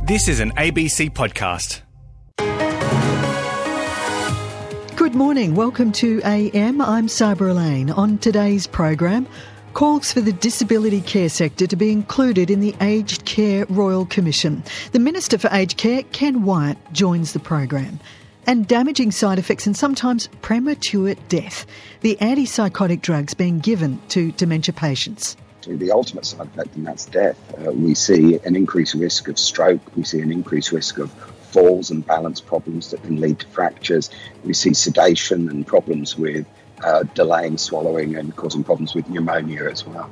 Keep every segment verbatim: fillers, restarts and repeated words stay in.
This is an A B C podcast. Good morning. Welcome to A M. I'm Sabra Lane. On today's program, calls for the disability care sector to be included in the Aged Care Royal Commission. The Minister for Aged Care, Ken Wyatt, joins the program. And damaging side effects and sometimes premature death. The antipsychotic drugs being given to dementia patients. The ultimate side effect, and that's death. Uh, we see an increased risk of stroke. We see an increased risk of falls and balance problems that can lead to fractures. We see sedation and problems with uh, delaying swallowing and causing problems with pneumonia as well.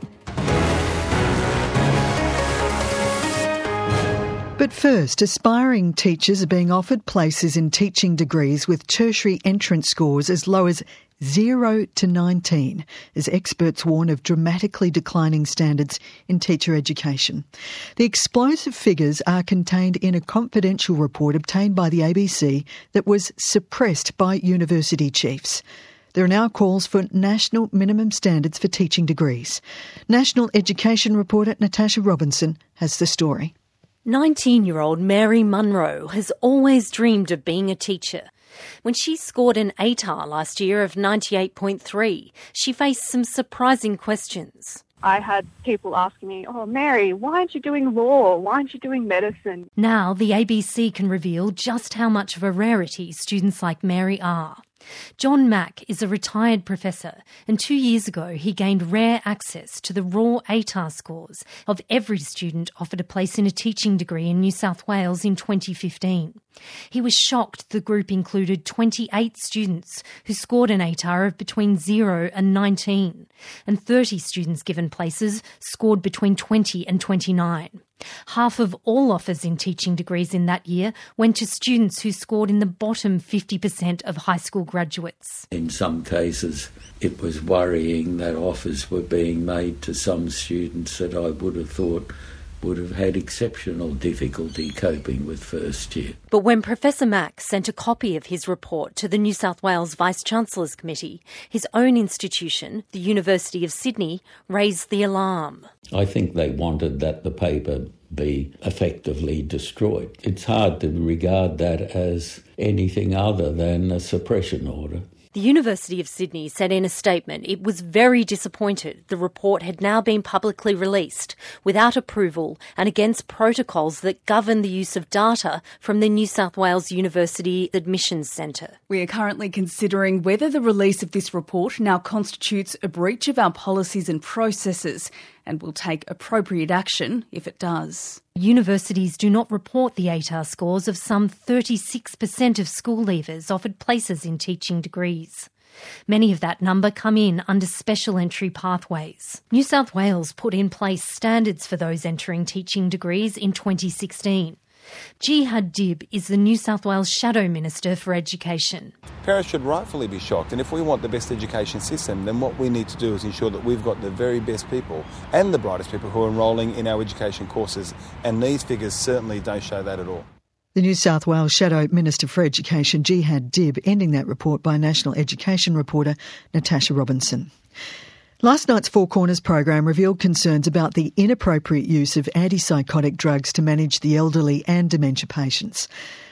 But first, aspiring teachers are being offered places in teaching degrees with tertiary entrance scores as low as zero to nineteen, as experts warn of dramatically declining standards in teacher education. The explosive figures are contained in a confidential report obtained by the A B C that was suppressed by university chiefs. There are now calls for national minimum standards for teaching degrees. National Education reporter Natasha Robinson has the story. nineteen-year-old Mary Munro has always dreamed of being a teacher. When she scored an A T A R last year of ninety-eight point three, she faced some surprising questions. I had people asking me, oh, Mary, why aren't you doing law? Why aren't you doing medicine? Now the A B C can reveal just how much of a rarity students like Mary are. John Mack is a retired professor, and two years ago he gained rare access to the raw A T A R scores of every student offered a place in a teaching degree in New South Wales in twenty fifteen. He was shocked the group included twenty-eight students who scored an A T A R of between zero and nineteen, and thirty students given places scored between twenty and twenty-nine. Half of all offers in teaching degrees in that year went to students who scored in the bottom fifty percent of high school graduates. In some cases, it was worrying that offers were being made to some students that I would have thought would have had exceptional difficulty coping with first year. But when Professor Mack sent a copy of his report to the New South Wales Vice-Chancellor's Committee, his own institution, the University of Sydney, raised the alarm. I think they wanted that the paper be effectively destroyed. It's hard to regard that as anything other than a suppression order. The University of Sydney said in a statement it was very disappointed the report had now been publicly released without approval and against protocols that govern the use of data from the New South Wales University Admissions Centre. We are currently considering whether the release of this report now constitutes a breach of our policies and processes, and will take appropriate action if it does. Universities do not report the A T A R scores of some thirty-six percent of school leavers offered places in teaching degrees. Many of that number come in under special entry pathways. New South Wales put in place standards for those entering teaching degrees in twenty sixteen. Jihad Dib is the New South Wales Shadow Minister for Education. Parents should rightfully be shocked, and if we want the best education system, then what we need to do is ensure that we've got the very best people and the brightest people who are enrolling in our education courses, and these figures certainly don't show that at all. The New South Wales Shadow Minister for Education, Jihad Dib, ending that report by National Education reporter Natasha Robinson. Last night's Four Corners program revealed concerns about the inappropriate use of antipsychotic drugs to manage the elderly and dementia patients.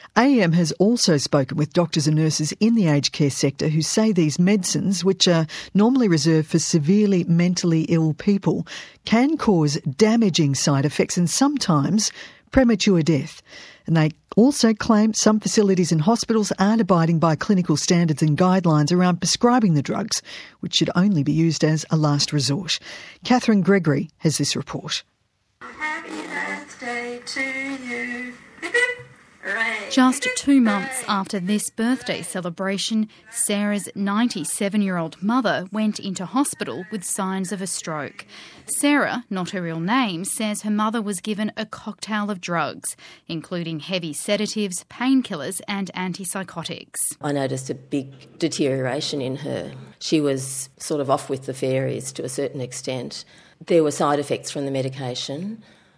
A M has also spoken with doctors and nurses in the aged care sector who say these medicines, which are normally reserved for severely mentally ill people, can cause damaging side effects and sometimes premature death. And they also claim some facilities and hospitals aren't abiding by clinical standards and guidelines around prescribing the drugs, which should only be used as a last resort. Catherine Gregory has this report. Happy birthday to you. Just two months after this birthday celebration, Sarah's ninety-seven-year-old mother went into hospital with signs of a stroke. Sarah, not her real name, says her mother was given a cocktail of drugs, including heavy sedatives, painkillers and antipsychotics. I noticed a big deterioration in her. She was sort of off with the fairies to a certain extent. There were side effects from the medication.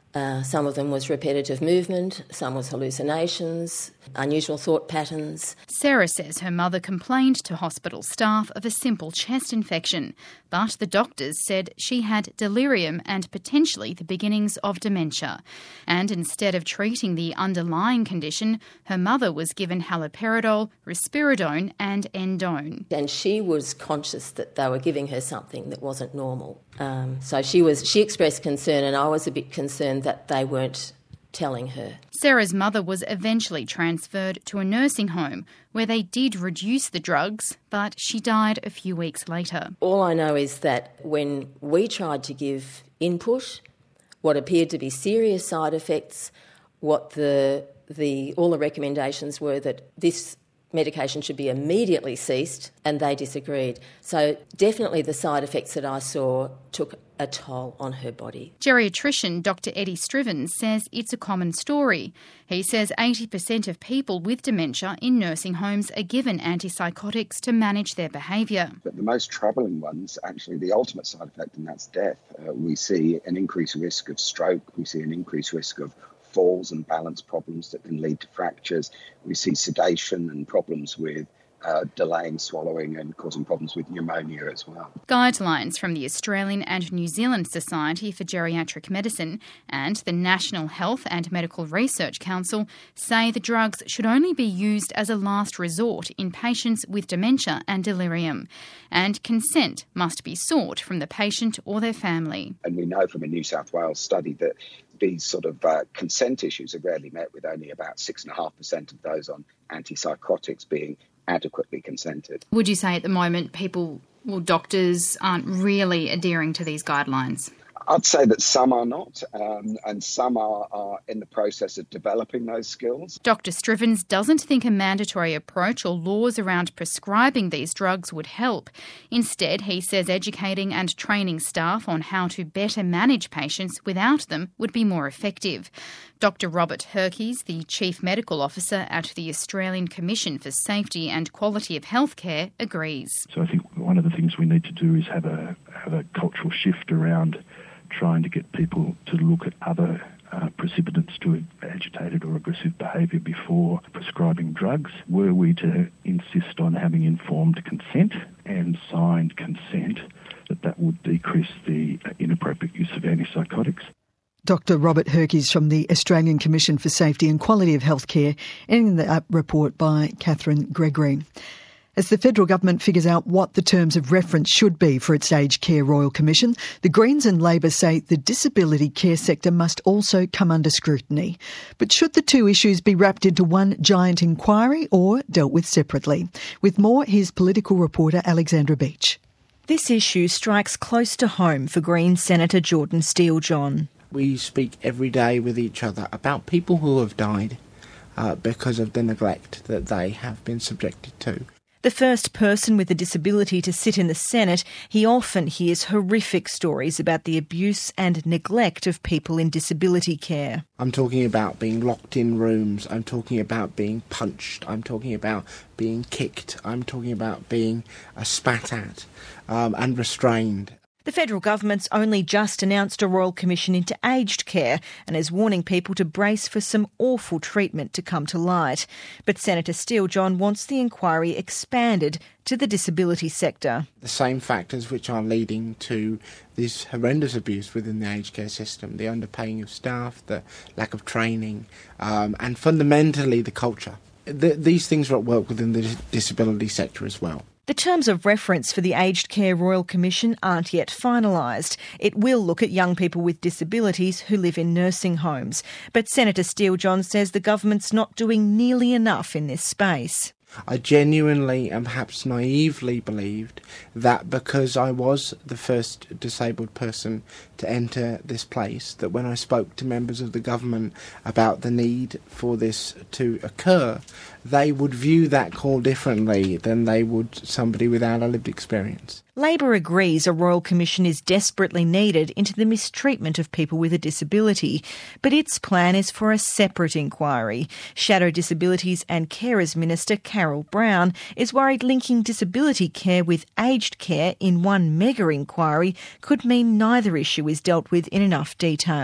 Uh, some of them was repetitive movement, some was hallucinations, unusual thought patterns. Sarah says her mother complained to hospital staff of a simple chest infection, but the doctors said she had delirium and potentially the beginnings of dementia. And instead of treating the underlying condition, her mother was given haloperidol, risperidone and endone. And she was conscious that they were giving her something that wasn't normal. Um, so she was she expressed concern, and I was a bit concerned that they weren't telling her. Sarah's mother was eventually transferred to a nursing home where they did reduce the drugs, but she died a few weeks later. All I know is that when we tried to give input, what appeared to be serious side effects, what the the all the recommendations were that this medication should be immediately ceased, and they disagreed. So definitely the side effects that I saw took a toll on her body. Geriatrician Doctor Eddie Striven says it's a common story. He says eighty percent of people with dementia in nursing homes are given antipsychotics to manage their behaviour. But the most troubling ones, actually the ultimate side effect, and that's death. Uh, we see an increased risk of stroke, we see an increased risk of falls and balance problems that can lead to fractures. We see sedation and problems with uh, delaying swallowing and causing problems with pneumonia as well. Guidelines from the Australian and New Zealand Society for Geriatric Medicine and the National Health and Medical Research Council say the drugs should only be used as a last resort in patients with dementia and delirium, and consent must be sought from the patient or their family. And we know from a New South Wales study that these sort of uh, consent issues are rarely met, with only about six point five percent of those on antipsychotics being adequately consented. Would you say at the moment people, well, doctors aren't really adhering to these guidelines? I'd say that some are not, um, and some are, are in the process of developing those skills. Doctor Strivens doesn't think a mandatory approach or laws around prescribing these drugs would help. Instead, he says educating and training staff on how to better manage patients without them would be more effective. Doctor Robert Herkes, the Chief Medical Officer at the Australian Commission for Safety and Quality of Healthcare, agrees. So I think one of the things we need to do is have a have a cultural shift around trying to get people to look at other uh, precipitants to agitated or aggressive behaviour before prescribing drugs. Were we to insist on having informed consent and signed consent, that that would decrease the uh, inappropriate use of antipsychotics. Doctor Robert Herkes from the Australian Commission for Safety and Quality of Healthcare, ending the report by Catherine Gregory. As the federal government figures out what the terms of reference should be for its Aged Care Royal Commission, the Greens and Labor say the disability care sector must also come under scrutiny. But should the two issues be wrapped into one giant inquiry or dealt with separately? With more, here's political reporter Alexandra Beach. This issue strikes close to home for Greens Senator Jordan Steele-John. We speak every day with each other about people who have died uh, because of the neglect that they have been subjected to. The first person with a disability to sit in the Senate, he often hears horrific stories about the abuse and neglect of people in disability care. I'm talking about being locked in rooms, I'm talking about being punched, I'm talking about being kicked, I'm talking about being uh, spat at um, and restrained. The federal government's only just announced a Royal Commission into aged care and is warning people to brace for some awful treatment to come to light. But Senator Steele-John wants the inquiry expanded to the disability sector. The same factors which are leading to this horrendous abuse within the aged care system, the underpaying of staff, the lack of training, um, and fundamentally the culture. The, these things are at work within the disability sector as well. The terms of reference for the Aged Care Royal Commission aren't yet finalised. It will look at young people with disabilities who live in nursing homes. But Senator Steele-John says the government's not doing nearly enough in this space. I genuinely and perhaps naively believed that because I was the first disabled person to enter this place, that when I spoke to members of the government about the need for this to occur, they would view that call differently than they would somebody without a lived experience. Labor agrees a Royal Commission is desperately needed into the mistreatment of people with a disability, but its plan is for a separate inquiry. Shadow Disabilities and Carers Minister Carol Brown is worried linking disability care with aged care in one mega inquiry could mean neither issue is dealt with in enough detail.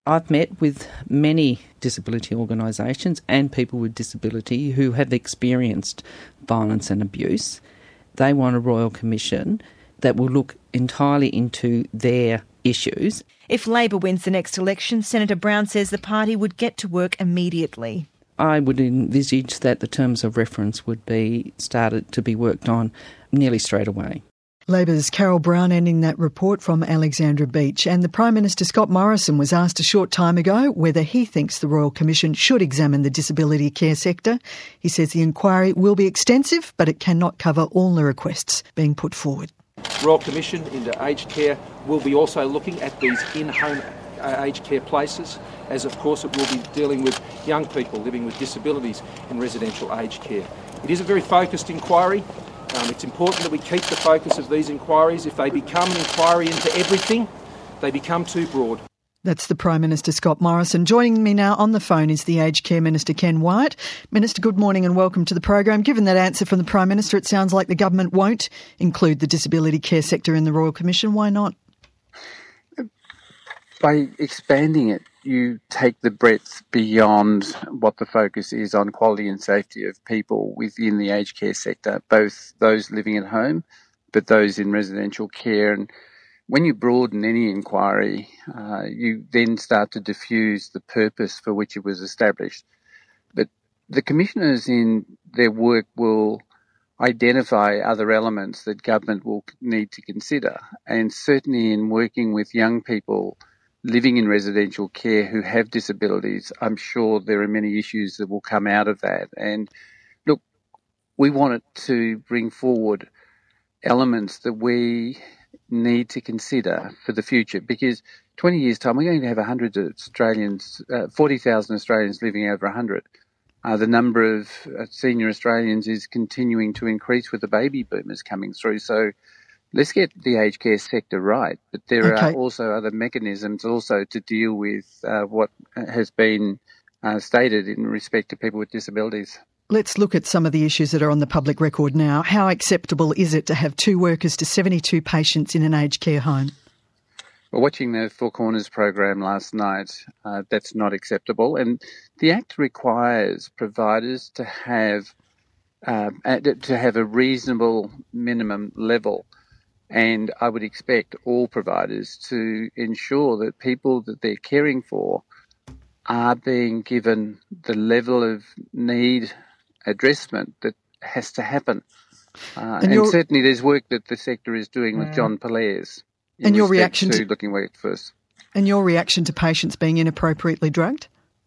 I've met with many disability organisations and people with disability who have experienced violence and abuse. They want a Royal Commission that will look entirely into their issues. If Labor wins the next election, Senator Brown says the party would get to work immediately. I would envisage that the terms of reference would be started to be worked on nearly straight away. Labor's Carol Brown ending that report from Alexandra Beach. And the Prime Minister Scott Morrison was asked a short time ago whether he thinks the Royal Commission should examine the disability care sector. He says the inquiry will be extensive, but it cannot cover all the requests being put forward. Royal Commission into aged care will be also looking at these in-home aged care places, as of course it will be dealing with young people living with disabilities in residential aged care. It is a very focused inquiry. Um, it's important that we keep the focus of these inquiries. If they become an inquiry into everything, they become too broad. That's the Prime Minister Scott Morrison. Joining me now on the phone is the Aged Care Minister Ken Wyatt. Minister, good morning and welcome to the program. Given that answer from the Prime Minister, it sounds like the government won't include the disability care sector in the Royal Commission. Why not? By expanding it, you take the breadth beyond what the focus is on quality and safety of people within the aged care sector, both those living at home, but those in residential care. And when you broaden any inquiry, uh, you then start to diffuse the purpose for which it was established. But the commissioners in their work will identify other elements that government will need to consider. And certainly in working with young people living in residential care who have disabilities, I'm sure there are many issues that will come out of that. And look, we wanted to bring forward elements that we need to consider for the future, because twenty years' time, we're going to have one hundred Australians, uh, forty thousand Australians living over one hundred. Uh, the number of uh, senior Australians is continuing to increase with the baby boomers coming through. So let's get the aged care sector right, but there Okay. are also other mechanisms also to deal with uh, what has been uh, stated in respect to people with disabilities. Let's look at some of the issues that are on the public record now. How acceptable is it to have two workers to seventy-two patients in an aged care home? Well, watching the Four Corners program last night, uh, that's not acceptable. And the Act requires providers to have uh, to have a reasonable minimum level. And I would expect all providers to ensure that people that they're caring for are being given the level of need addressment that has to happen. Uh, and, and certainly there's work that the sector is doing with John Polaires. And your reaction to, to looking at first. And your reaction to patients being inappropriately drugged?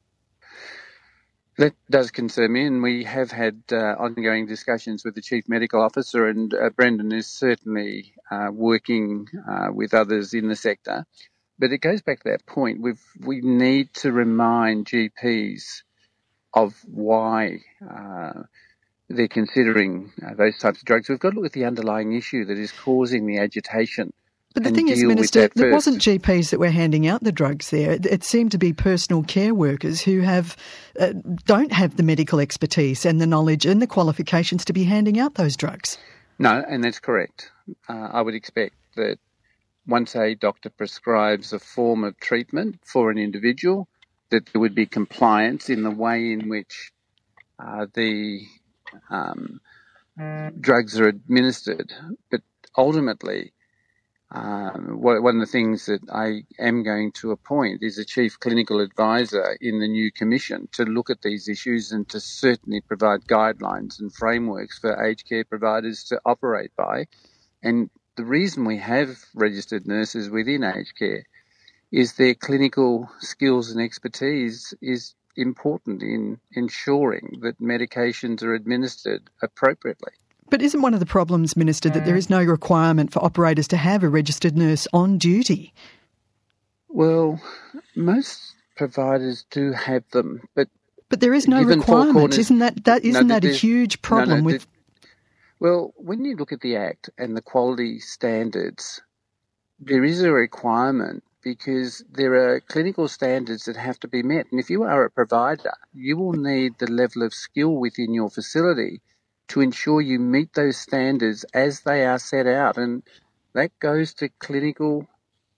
That does concern me, and we have had uh, ongoing discussions with the Chief Medical Officer, and uh, Brendan is certainly uh, working uh, with others in the sector. But it goes back to that point. We've, we need to remind G Ps of why uh, they're considering uh, those types of drugs. We've got to look at the underlying issue that is causing the agitation. But the thing is, Minister, it wasn't G Ps that were handing out the drugs there. It, it seemed to be personal care workers who have uh, don't have the medical expertise and the knowledge and the qualifications to be handing out those drugs. No, and that's correct. Uh, I would expect that once a doctor prescribes a form of treatment for an individual, that there would be compliance in the way in which uh, the um, drugs are administered. But ultimately, Um, one of the things that I am going to appoint is a chief clinical advisor in the new commission to look at these issues and to certainly provide guidelines and frameworks for aged care providers to operate by. And the reason we have registered nurses within aged care is their clinical skills and expertise is important in ensuring that medications are administered appropriately. But isn't one of the problems, Minister, that there is no requirement for operators to have a registered nurse on duty? Well, most providers do have them, but but there is no requirement. Corners, isn't that that isn't no, that a huge problem no, no, with? Well, when you look at the Act and the quality standards, there is a requirement because there are clinical standards that have to be met, and if you are a provider, you will need the level of skill within your facility to ensure you meet those standards as they are set out. And that goes to clinical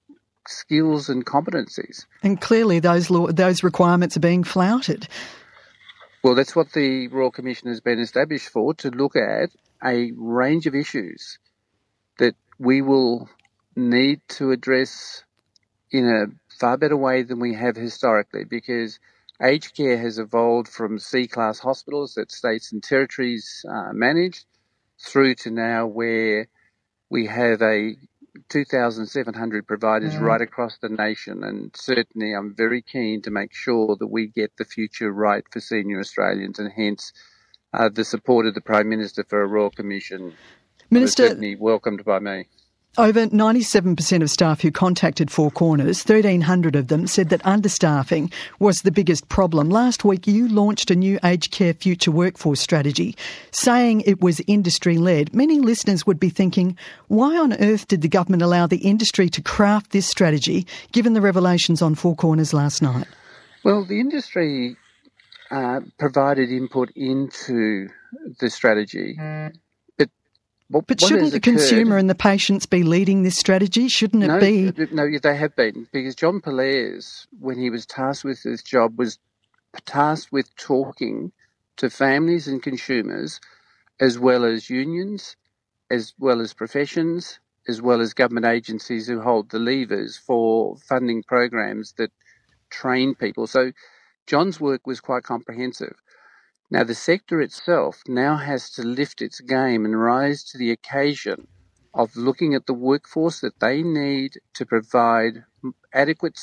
skills and competencies. And clearly those law, those requirements are being flouted. Well, that's what the Royal Commission has been established for, to look at a range of issues that we will need to address in a far better way than we have historically, because aged care has evolved from C-class hospitals that states and territories uh, manage through to now where we have a two thousand seven hundred providers right across the nation, and certainly I'm very keen to make sure that we get the future right for senior Australians, and hence uh, the support of the Prime Minister for a Royal Commission Minister, was certainly welcomed by me. Over ninety-seven percent of staff who contacted Four Corners, thirteen hundred of them said that understaffing was the biggest problem. Last week you launched a new aged care future workforce strategy, saying it was industry-led. Many listeners would be thinking, why on earth did the government allow the industry to craft this strategy, given the revelations on Four Corners last night? Well, the industry uh, provided input into the strategy. Mm. What, but shouldn't the occurred, consumer and the patients be leading this strategy? Shouldn't it no, be? No, they have been, because John Pollaers, when he was tasked with this job, was tasked with talking to families and consumers, as well as unions, as well as professions, as well as government agencies who hold the levers for funding programs that train people. So John's work was quite comprehensive. Now, the sector itself now has to lift its game and rise to the occasion of looking at the workforce that they need to provide adequate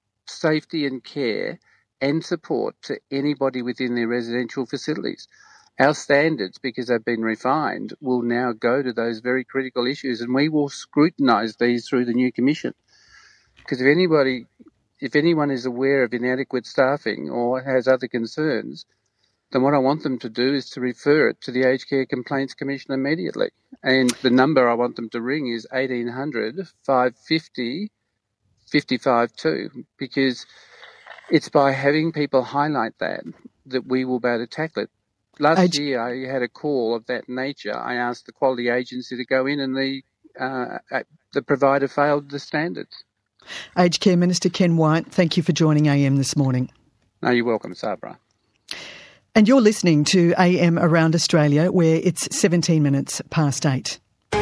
safety and care and support to anybody within their residential facilities. Our standards, because they've been refined, will now go to those very critical issues, and we will scrutinise these through the new commission. Because if anybody, if anyone is aware of inadequate staffing or has other concerns, then what I want them to do is to refer it to the Aged Care Complaints Commission immediately. And the number I want them to ring is eighteen hundred, five fifty, fifty-five two, because it's by having people highlight that that we will be able to tackle it. Last Age- year I had a call of that nature. I asked the quality agency to go in, and the uh, the provider failed the standards. Aged Care Minister Ken Wyatt, thank you for joining A M this morning. No, you're welcome, Sabra. And you're listening to A M Around Australia, where it's seventeen minutes past eight.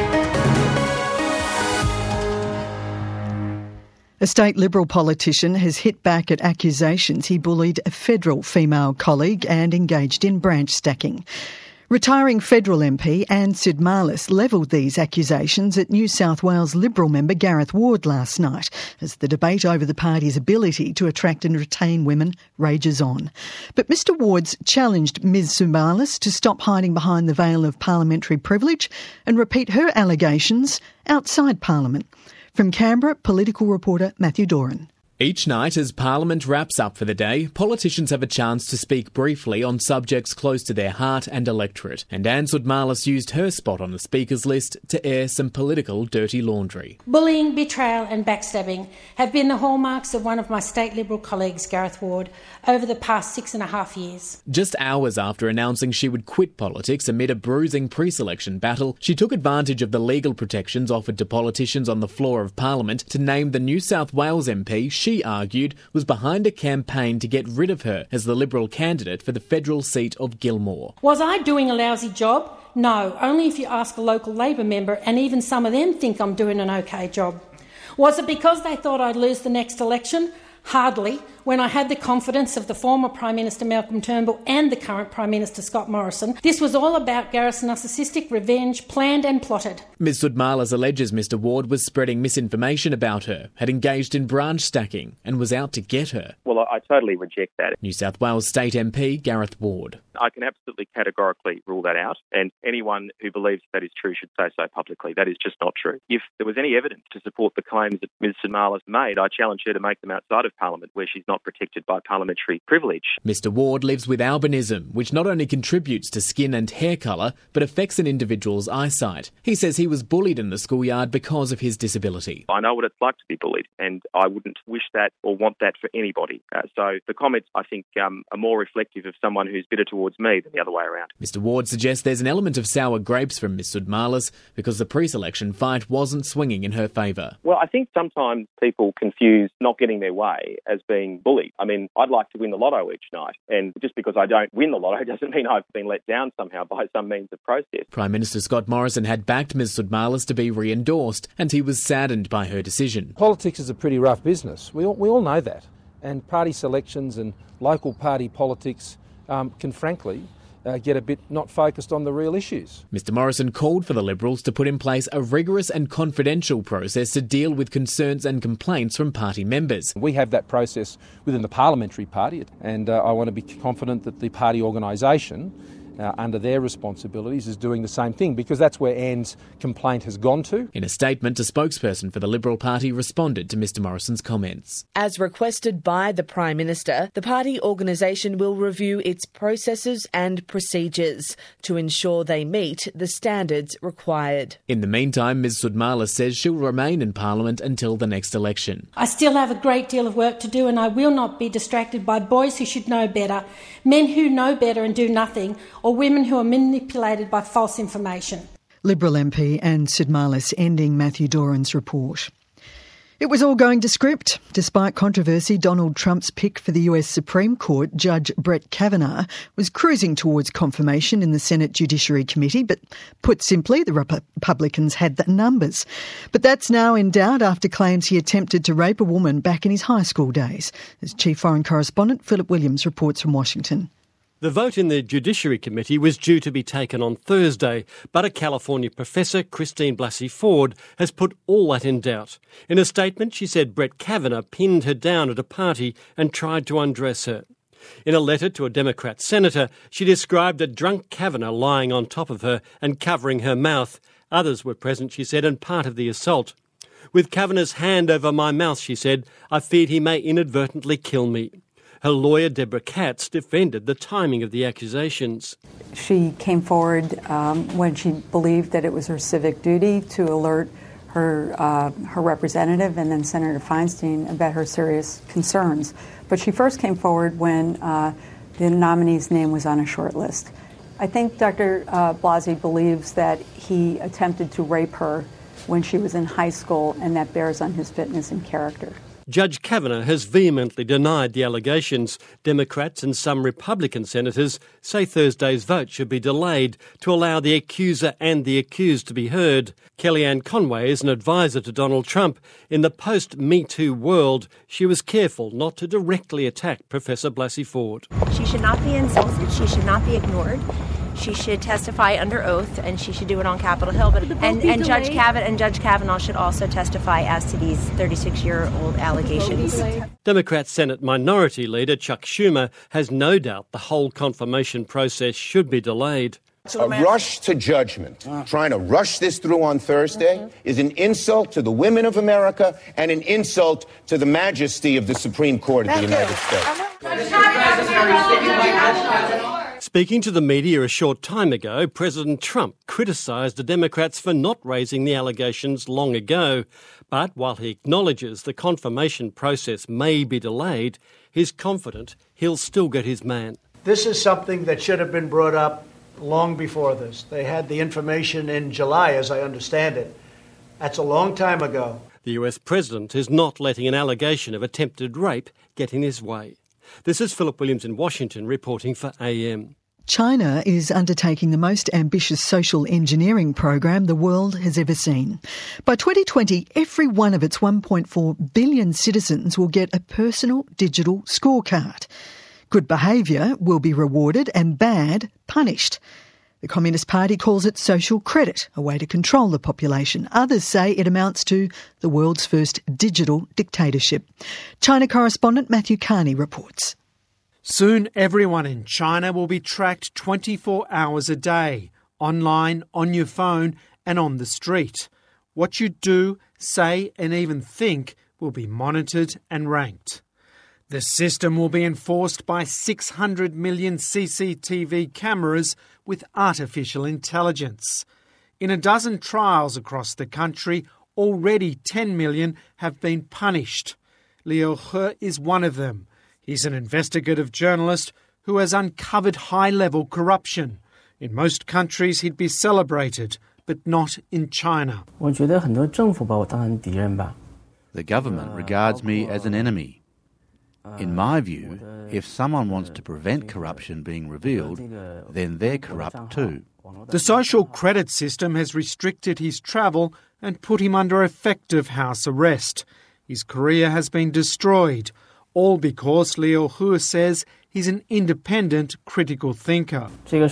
A state Liberal politician has hit back at accusations he bullied a federal female colleague and engaged in branch stacking. Retiring federal M P Anne Sudmalis levelled these accusations at New South Wales Liberal member Gareth Ward last night as the debate over the party's ability to attract and retain women rages on. But Mr Ward's challenged Ms Sudmalis to stop hiding behind the veil of parliamentary privilege and repeat her allegations outside Parliament. From Canberra, political reporter Matthew Doran. Each night as Parliament wraps up for the day, politicians have a chance to speak briefly on subjects close to their heart and electorate, and Anne Sudmalis used her spot on the Speaker's list to air some political dirty laundry. Bullying, betrayal and backstabbing have been the hallmarks of one of my state Liberal colleagues, Gareth Ward, over the past six and a half years. Just hours after announcing she would quit politics amid a bruising pre-selection battle, she took advantage of the legal protections offered to politicians on the floor of Parliament to name the New South Wales M P she argued was behind a campaign to get rid of her as the Liberal candidate for the federal seat of Gilmore. Was I doing a lousy job? No, only if you ask a local Labor member, and even some of them think I'm doing an okay job. Was it because they thought I'd lose the next election? Hardly, when I had the confidence of the former Prime Minister Malcolm Turnbull and the current Prime Minister Scott Morrison. This was all about Gareth's narcissistic revenge, planned and plotted. Ms Sudmalis alleges Mr Ward was spreading misinformation about her, had engaged in branch stacking and was out to get her. Well, I totally reject that. New South Wales State M P Gareth Ward. I can absolutely categorically rule that out, and anyone who believes that is true should say so publicly. That is just not true. If there was any evidence to support the claims that Ms Sudmalis made, I challenge her to make them outside of of Parliament where she's not protected by parliamentary privilege. Mister Ward lives with albinism, which not only contributes to skin and hair colour, but affects an individual's eyesight. He says he was bullied in the schoolyard because of his disability. I know what it's like to be bullied, and I wouldn't wish that or want that for anybody. Uh, so the comments, I think, um, are more reflective of someone who's bitter towards me than the other way around. Mister Ward suggests there's an element of sour grapes from Miss Sudmalis because the pre-selection fight wasn't swinging in her favour. Well, I think sometimes people confuse not getting their way as being bullied. I mean, I'd like to win the lotto each night, and just because I don't win the lotto doesn't mean I've been let down somehow by some means of process. Prime Minister Scott Morrison had backed Miss Sudmalis to be re-endorsed, and he was saddened by her decision. Politics is a pretty rough business. We all, we all know that. And party selections and local party politics um, can frankly Uh, get a bit not focused on the real issues. Mister Morrison called for the Liberals to put in place a rigorous and confidential process to deal with concerns and complaints from party members. We have that process within the parliamentary party, and uh, I want to be confident that the party organisation, Uh, under their responsibilities, is doing the same thing, because that's where Anne's complaint has gone to. In a statement, a spokesperson for the Liberal Party responded to Mister Morrison's comments. As requested by the Prime Minister, the party organisation will review its processes and procedures to ensure they meet the standards required. In the meantime, Miz Sudmalis says she'll remain in Parliament until the next election. I still have a great deal of work to do, and I will not be distracted by boys who should know better, men who know better and do nothing, or women who are manipulated by false information. Liberal M P Anne Sudmalis ending Matthew Doran's report. It was all going to script. Despite controversy, Donald Trump's pick for the U S Supreme Court, Judge Brett Kavanaugh, was cruising towards confirmation in the Senate Judiciary Committee, but put simply, the Republicans had the numbers. But that's now in doubt after claims he attempted to rape a woman back in his high school days. As Chief Foreign Correspondent Philip Williams reports from Washington. The vote in the Judiciary Committee was due to be taken on Thursday, but a California professor, Christine Blasey Ford, has put all that in doubt. In a statement, she said Brett Kavanaugh pinned her down at a party and tried to undress her. In a letter to a Democrat senator, she described a drunk Kavanaugh lying on top of her and covering her mouth. Others were present, she said, and part of the assault. With Kavanaugh's hand over my mouth, she said, I feared he may inadvertently kill me. Her lawyer, Deborah Katz, defended the timing of the accusations. She came forward um, when she believed that it was her civic duty to alert her uh, her representative and then Senator Feinstein about her serious concerns. But she first came forward when uh, the nominee's name was on a short list. I think Doctor Uh, Blasey believes that he attempted to rape her when she was in high school, and that bears on his fitness and character. Judge Kavanaugh has vehemently denied the allegations. Democrats and some Republican senators say Thursday's vote should be delayed to allow the accuser and the accused to be heard. Kellyanne Conway is an advisor to Donald Trump. In the post-Me Too world, she was careful not to directly attack Professor Blasey Ford. She should not be insulted. She should not be ignored. She should testify under oath, and she should do it on Capitol Hill. But and, and Judge Kavanaugh and Judge Kavanaugh should also testify as to these thirty-six-year-old allegations. Democrat Senate Minority Leader Chuck Schumer has no doubt the whole confirmation process should be delayed. A rush to judgment, trying to rush this through on Thursday, mm-hmm. is an insult to the women of America and an insult to the majesty of the Supreme Court of the United States. Speaking to the media a short time ago, President Trump criticised the Democrats for not raising the allegations long ago. But while he acknowledges the confirmation process may be delayed, he's confident he'll still get his man. This is something that should have been brought up long before this. They had the information in July, as I understand it. That's a long time ago. The U S president is not letting an allegation of attempted rape get in his way. This is Philip Williams in Washington reporting for A M. China is undertaking the most ambitious social engineering program the world has ever seen. By twenty twenty, every one of its one point four billion citizens will get a personal digital scorecard. Good behaviour will be rewarded and bad punished. The Communist Party calls it social credit, a way to control the population. Others say it amounts to the world's first digital dictatorship. China correspondent Matthew Carney reports. Soon everyone in China will be tracked twenty-four hours a day, online, on your phone and on the street. What you do, say and even think will be monitored and ranked. The system will be enforced by six hundred million C C T V cameras with artificial intelligence. In a dozen trials across the country, already ten million have been punished. Liu He is one of them. He's an investigative journalist who has uncovered high-level corruption. In most countries he'd be celebrated, but not in China. The government regards me as an enemy. In my view, if someone wants to prevent corruption being revealed, then they're corrupt too. The social credit system has restricted his travel and put him under effective house arrest. His career has been destroyed, all because Liu He says he's an independent critical thinker. I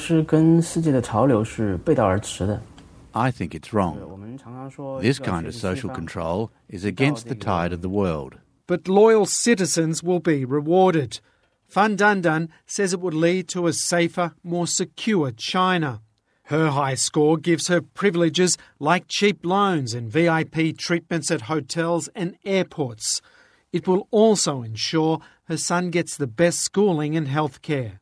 think it's wrong. This kind of social control is against the tide of the world. But loyal citizens will be rewarded. Fan Dandan says it would lead to a safer, more secure China. Her high score gives her privileges like cheap loans and V I P treatments at hotels and airports. It will also ensure her son gets the best schooling and healthcare.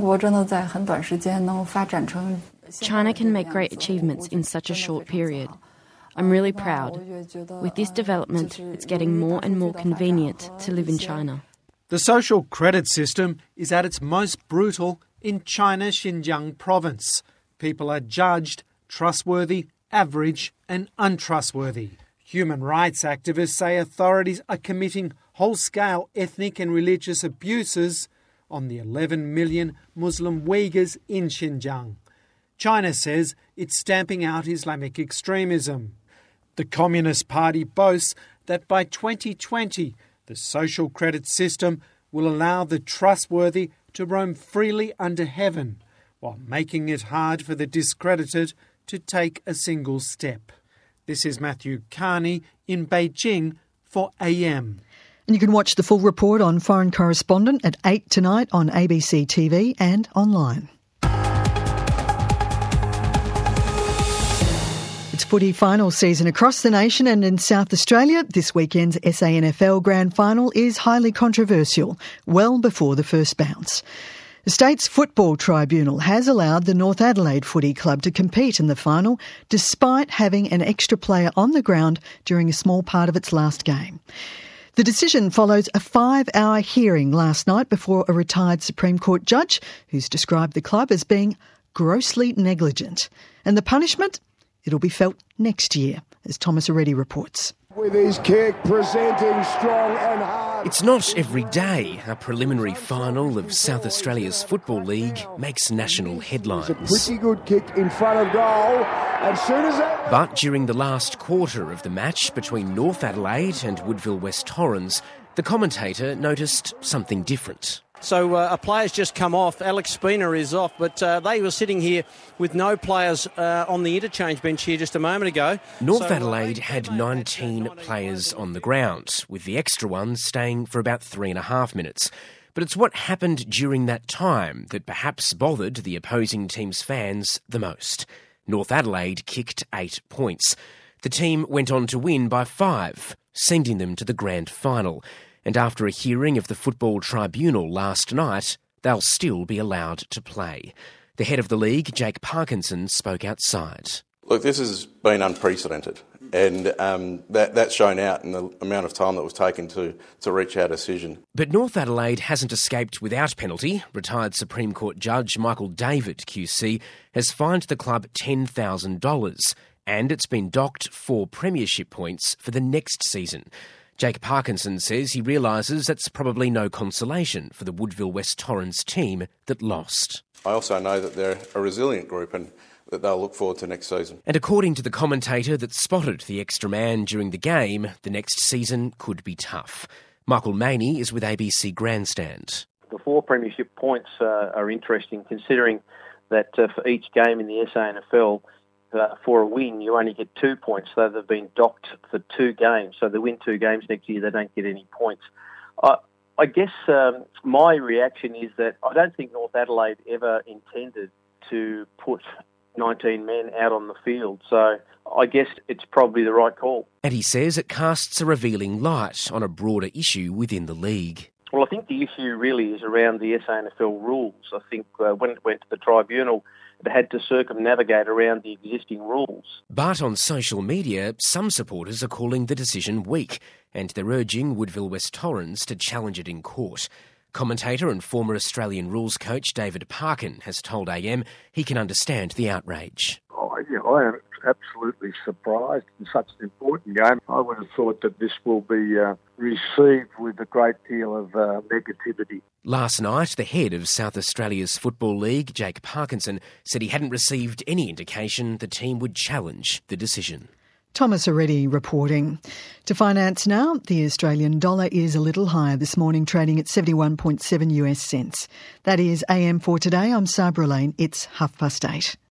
China can make great achievements in such a short period. I'm really proud. With this development, it's getting more and more convenient to live in China. The social credit system is at its most brutal in China's Xinjiang province. People are judged trustworthy, average and untrustworthy. Human rights activists say authorities are committing whole-scale ethnic and religious abuses on the eleven million Muslim Uyghurs in Xinjiang. China says it's stamping out Islamic extremism. The Communist Party boasts that by twenty twenty, the social credit system will allow the trustworthy to roam freely under heaven, while making it hard for the discredited to take a single step. This is Matthew Carney in Beijing for A M. And you can watch the full report on Foreign Correspondent at eight tonight on A B C T V and online. It's footy final season across the nation, and in South Australia, this weekend's S A N F L Grand Final is highly controversial, well before the first bounce. The State's Football Tribunal has allowed the North Adelaide Footy Club to compete in the final, despite having an extra player on the ground during a small part of its last game. The decision follows a five-hour hearing last night before a retired Supreme Court judge who's described the club as being grossly negligent. And the punishment? It'll be felt next year, as Thomas Aretti reports. With his kick, presenting strong and hard. It's not every day a preliminary final of South Australia's Football League makes national headlines. It's a pretty good kick in front of goal, and soon as that... But during the last quarter of the match between North Adelaide and Woodville West Torrens, the commentator noticed something different. So uh, a player's just come off. Alex Spina is off, but uh, they were sitting here with no players uh, on the interchange bench here just a moment ago. North so, Adelaide had nineteen players on the ground, with the extra ones staying for about three and a half minutes. But it's what happened during that time that perhaps bothered the opposing team's fans the most. North Adelaide kicked eight points. The team went on to win by five, sending them to the grand final. And after a hearing of the Football Tribunal last night, they'll still be allowed to play. The head of the league, Jake Parkinson, spoke outside. Look, this has been unprecedented, and um, that, that's shown out in the amount of time that was taken to, to reach our decision. But North Adelaide hasn't escaped without penalty. Retired Supreme Court Judge Michael David, Q C, has fined the club ten thousand dollars, and it's been docked four premiership points for the next season. Jake Parkinson says he realises that's probably no consolation for the Woodville West Torrens team that lost. I also know that they're a resilient group and that they'll look forward to next season. And according to the commentator that spotted the extra man during the game, the next season could be tough. Michael Maney is with A B C Grandstand. The four premiership points uh, are interesting, considering that uh, for each game in the S A N F L, Uh, for a win, you only get two points, so they've been docked for two games. So they win two games next year, they don't get any points. Uh, I guess um, my reaction is that I don't think North Adelaide ever intended to put nineteen men out on the field. So I guess it's probably the right call. And he says it casts a revealing light on a broader issue within the league. Well, I think the issue really is around the S A N F L rules. I think uh, when it went to the tribunal, it had to circumnavigate around the existing rules. But on social media, some supporters are calling the decision weak, and they're urging Woodville West Torrens to challenge it in court. Commentator and former Australian rules coach David Parkin has told A M he can understand the outrage. Oh, yeah, I am absolutely surprised in such an important game. I would have thought that this will be uh, received with a great deal of uh, negativity. Last night, the head of South Australia's Football League, Jake Parkinson, said he hadn't received any indication the team would challenge the decision. Thomas Aretti reporting. To finance now, the Australian dollar is a little higher this morning, trading at seventy-one point seven U S cents. That is A M for today. I'm Sabra Lane. It's half past eight.